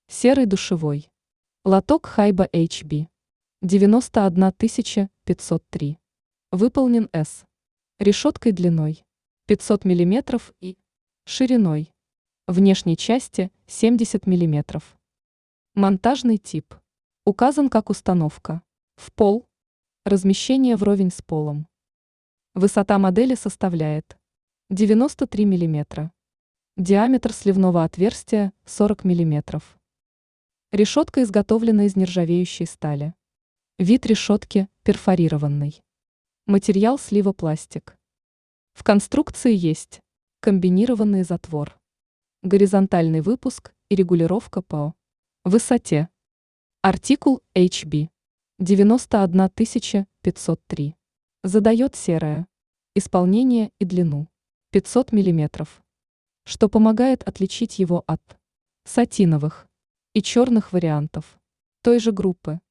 Серый душевой. Лоток Хайба HB. 91 503. Выполнен С. Решеткой длиной 500 мм и шириной внешней части 70 мм. Монтажный тип. Указан как установка в пол, размещение вровень с полом. Высота модели составляет 93 мм. Диаметр сливного отверстия 40 мм. Решетка изготовлена из нержавеющей стали. Вид решетки перфорированный. Материал слива пластик. В конструкции есть комбинированный затвор, горизонтальный выпуск и регулировка по высоте. Артикул HB 91 503. Задает серое исполнение и длину 500 мм, что помогает отличить его от сатиновых и черных вариантов той же группы.